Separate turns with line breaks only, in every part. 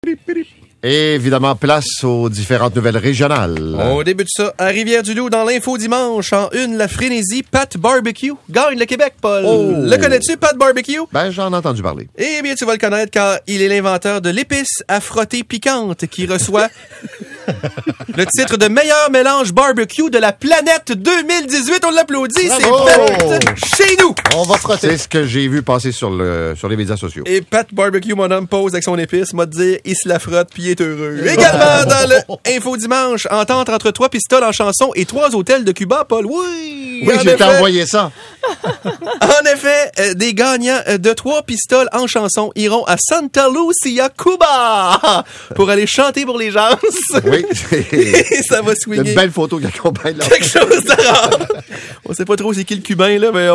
Et évidemment, place aux différentes nouvelles régionales.
On débute ça à Rivière-du-Loup dans l'info dimanche. En une, la frénésie, Pat Barbecue gagne le Québec, Paul.
Oh.
Le connais-tu, Pat Barbecue?
Ben, j'en ai entendu parler.
Eh bien, tu vas le connaître car il est l'inventeur de l'épice à frotter piquante qui reçoit le titre de meilleur mélange barbecue de la planète 2018. On l'applaudit.
Bravo.
C'est fait chez nous.
On va frotter. C'est ce que j'ai vu passer sur les médias sociaux.
Et Pat Barbecue, mon homme, pose avec son épice, m'a dit, il se la frotte puis il est heureux. Également dans le Info Dimanche, entente entre 3 pistoles en chanson et 3 hôtels de Cuba, Paul. Oui,
j'ai envoyé ça.
En effet, des gagnants de 3 pistoles en chanson iront à Santa Lucia, Cuba, pour aller chanter pour les gens.
Oui,
et ça va swinguer.
Une belle photo qui accompagne la...
Quelque chose de rare. On sait pas trop c'est qui le Cubain, là, mais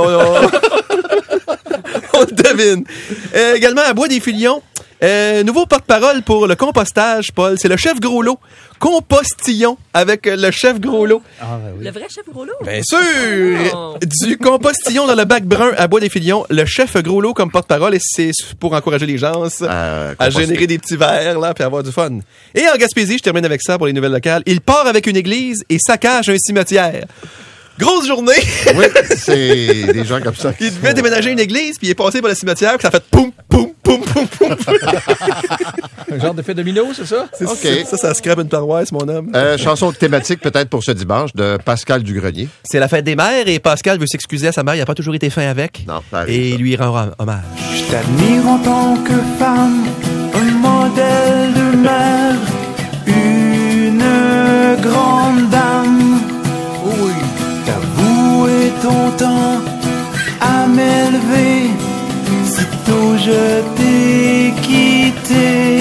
on le devine. Également, à Bois-des-Filions, nouveau porte-parole pour le compostage, Paul. C'est le chef Gros-Lot. Compostillon avec le chef Gros-Lot.
Ah, ben oui. Le vrai chef Gros-Lot?
Bien sûr! Du compostillon dans le bac brun à Bois-des-Filions, le chef Gros-Lot comme porte-parole, et c'est pour encourager les gens à générer des petits verres, là, puis avoir du fun. Et en Gaspésie, je termine avec ça pour les nouvelles locales. Il part avec une église et saccage un cimetière. Grosse journée!
Oui, c'est des gens comme ça.
Il devait déménager une église, puis il est passé par le cimetière, puis ça a fait poum, poum, poum, poum, poum.
Un genre d'effet domino, c'est ça?
OK.
Ça scrape une paroisse, mon homme.
Chanson thématique peut-être pour ce dimanche de Pascal Dugrenier.
C'est la fête des mères et Pascal veut s'excuser à sa mère. Il n'a pas toujours été fin avec.
Non, ça arrive,
et
ça.
il lui rend hommage.
Je t'admire en tant que femme, un modèle de mère, une grande dame. Oui. T'as voué ton temps à m'élever, sitôt je t'ai quitté,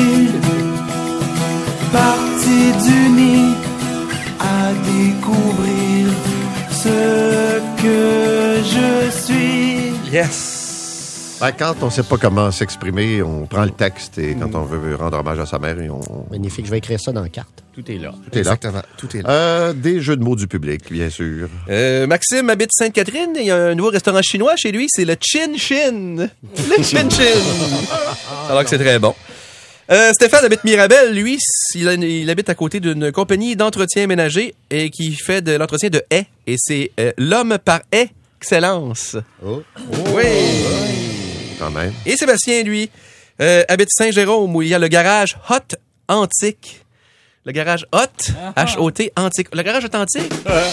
parti du nid à découvrir ce que je suis.
Yes!
Ben, quand on ne sait pas comment s'exprimer, on prend le texte et quand on veut rendre hommage à sa mère, on...
Magnifique, je vais écrire ça dans la carte.
Tout est là.
Tout est là.
Exactement. Tout est là.
Des jeux de mots du public, bien sûr.
Maxime habite Sainte-Catherine. Il y a un nouveau restaurant chinois chez lui. C'est le Chin Chin. Le Chin Chin. Alors que c'est très bon. Stéphane habite Mirabel. Lui, il habite à côté d'une compagnie d'entretien ménager et qui fait de l'entretien de haies. Et c'est l'homme par haie excellence.
Oh.
Oui.
Quand même.
Et Sébastien, lui, habite Saint-Jérôme où il y a le garage Hot Antique. Le garage Hot, H-O-T, Antique. Le garage authentique.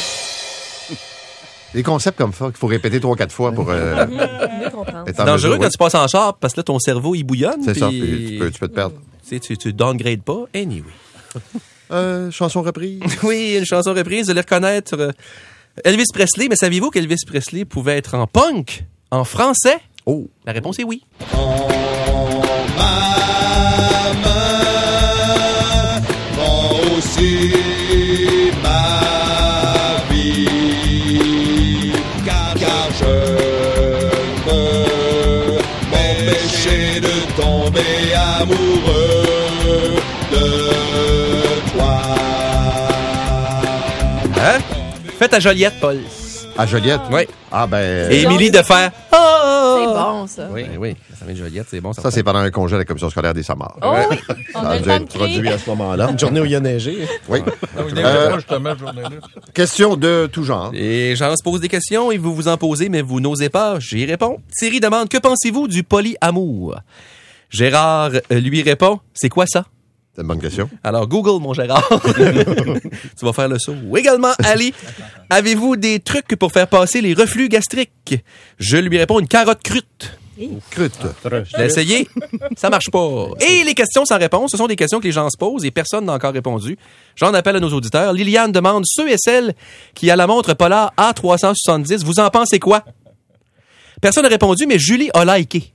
Des concepts comme ça qu'il faut répéter 3-4 fois pour être
C'est dangereux quand tu passes en char parce que là, ton cerveau, il bouillonne.
C'est ça, puis tu peux te perdre.
Tu downgrades pas. Anyway.
Chanson reprise?
Oui, une chanson reprise. Vous allez reconnaître Elvis Presley. Mais saviez-vous qu'Elvis Presley pouvait être en punk, en français?
Oh!
La réponse est oui.
Aussi ma vie, car je peux m'empêcher de tomber amoureux de toi.
Hein? Faites à Joliette, Paul.
À Joliette?
Oui.
Ah, ben...
Et Émilie de faire...
C'est bon, ça.
Oui, oui. Ça vient de Joliette, c'est bon.
Ça, c'est pendant un congé à la commission scolaire des Samars.
Oh oui, on
Ça
a
a
le
dû
temps
être
de crier.
produit à ce moment-là.
Une journée où il y a neigé.
Oui.
Justement, journée-là.
Question de tout genre.
Et Jean se pose des questions et vous vous en posez, mais vous n'osez pas. J'y réponds. Thierry demande, que pensez-vous du polyamour? Gérard lui répond, c'est quoi ça?
C'est une bonne question.
Alors, Google, mon Gérard. Tu vas faire le saut. Également, Ali, avez-vous des trucs pour faire passer les reflux gastriques? Je lui réponds, une carotte crute.
Crute.
Je l'ai essayé. Ça marche pas. Et les questions sans réponse, ce sont des questions que les gens se posent et personne n'a encore répondu. J'en appelle à nos auditeurs. Liliane demande, ceux et celles qui a la montre Polar A370, vous en pensez quoi? Personne n'a répondu, mais Julie a liké.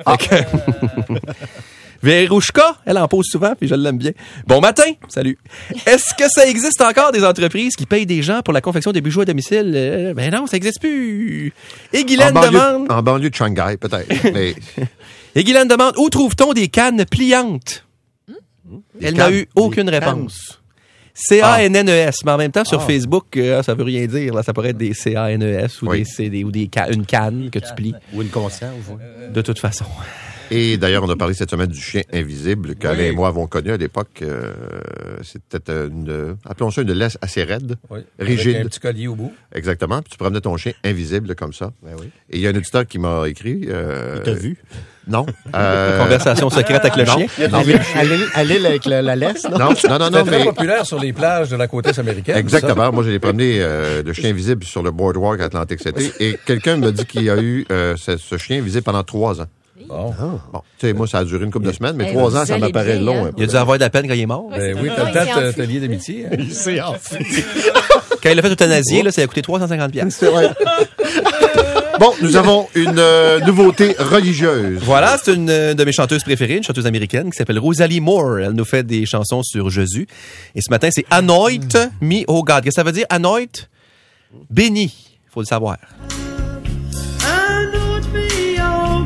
Vérouchka, elle en pose souvent, puis je l'aime bien. Bon matin, salut. Est-ce que ça existe encore des entreprises qui payent des gens pour la confection de bijoux à domicile? Ben non, ça n'existe plus. Et Guylaine demande...
En banlieue de Shanghai, peut-être. Mais...
Et Guylaine demande, où trouve-t-on des cannes pliantes? Elle n'a eu aucune réponse. C-A-N-N-E-S. Mais en même temps, sur Facebook, ça veut rien dire. Là, ça pourrait être des C-A-N-E-S ou
Oui.
des CD ou une canne que tu plies.
Ou une conserve.
De toute façon.
Et d'ailleurs, on a parlé cette semaine du chien invisible qu'Alain et moi avons connu à l'époque. C'était appelons ça une laisse assez raide, rigide.
Avec un petit collier au bout.
Exactement. Puis tu promenais ton chien invisible comme ça.
Ben oui.
Et il y a un auditeur qui m'a écrit.
Il t'a vu?
Non.
Conversation secrète avec le chien.
Aller avec la laisse, non?
Non,
C'est très
mais...
populaire sur les plages de la côte est américaine.
Exactement. Moi, je l'ai promené de chien invisible sur le boardwalk Atlantic City. Et quelqu'un m'a dit qu'il a eu ce chien invisible pendant 3 ans.
Bon.
Bon, tu sais, moi, ça a duré une couple de semaines, mais 3 ans, ça m'apparaît long.
Il a dû avoir de la peine quand il est mort.
Ben oui, t'as le temps de te lier d'amitié.
Il s'est enfui.
Quand il a fait euthanasier, là, ça a coûté 350$.
C'est vrai. Bon, nous avons une nouveauté religieuse.
Voilà, c'est une de mes chanteuses préférées, une chanteuse américaine qui s'appelle Rosalie Moore. Elle nous fait des chansons sur Jésus. Et ce matin, c'est Anoint Me, Oh God. Qu'est-ce que ça veut dire, Anoint? Béni. Il faut le savoir.
Anoint me, oh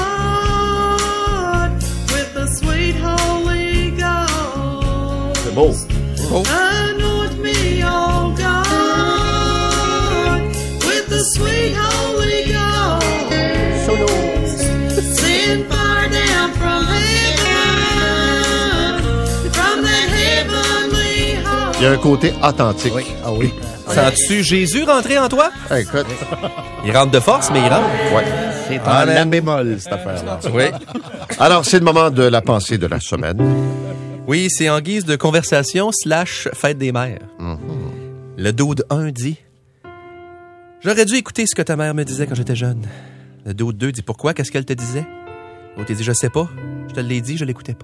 God, with the sweet Holy Ghost.
C'est beau.
Anoint me, oh God, with the sweet Holy Ghost. Send fire down from heaven, from the heavenly host.
Il y a un côté authentique.
Oui. Ah oui.
Sens-tu Jésus rentrer en toi?
Écoute,
Il rentre de force, mais il rentre.
ouais.
C'est en la bémol, cette affaire-là.
Oui.
Alors, c'est le moment de la pensée de la semaine.
Oui, c'est en guise de conversation / fête des mères. Le Dude 1 dit « J'aurais dû écouter ce que ta mère me disait quand j'étais jeune. » Le Dude 2 dit « Pourquoi? Qu'est-ce qu'elle te disait? » L'autre dit « Je sais pas. Je te l'ai dit, je l'écoutais pas. »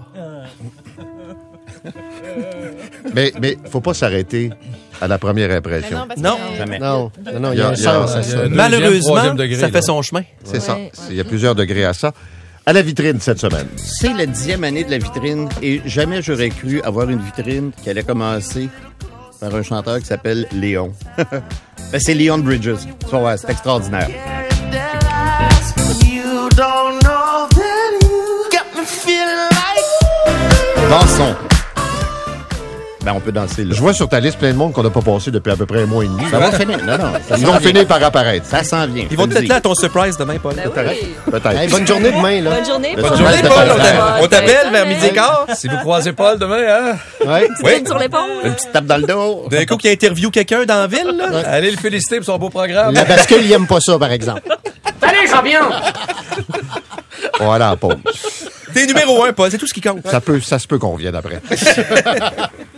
Mais faut pas s'arrêter à la première impression.
Non.
Jamais. Non, il
y a un sens à
ça.
Malheureusement,
troisième degré,
ça fait
là.
son chemin.
C'est ça. Il y a plusieurs degrés à ça. À la vitrine cette semaine.
C'est la 10e année de la vitrine et jamais j'aurais cru avoir une vitrine qui allait commencer par un chanteur qui s'appelle Léon. Ben, c'est Leon Bridges. Tu vas voir, c'est extraordinaire. Dansons. Ben, on peut danser là.
Je vois sur ta liste plein de monde qu'on n'a pas passé depuis à peu près un mois et demi.
Ça va finir. Non. Ça
Ils
s'en
vont
vient.
finir par apparaître.
Ça s'en vient.
Ils vont être là à ton surprise demain, Paul.
Peut-être.
Hey, bonne journée demain, là.
Bonne journée.
Bonne journée, Paul. On t'appelle vers midi et quart.
Si vous croisez Paul demain, hein?
Ouais.
Oui.
Sur l'épaule.
Une petite tape dans le dos.
D'un coup, qui interview quelqu'un dans la ville, là.
Allez le féliciter pour son beau programme.
La bascule, il aime pas ça, par exemple.
Voilà, pause.
T'es numéro 1, Paul. C'est tout ce qui compte.
Ça se peut qu'on revienne après.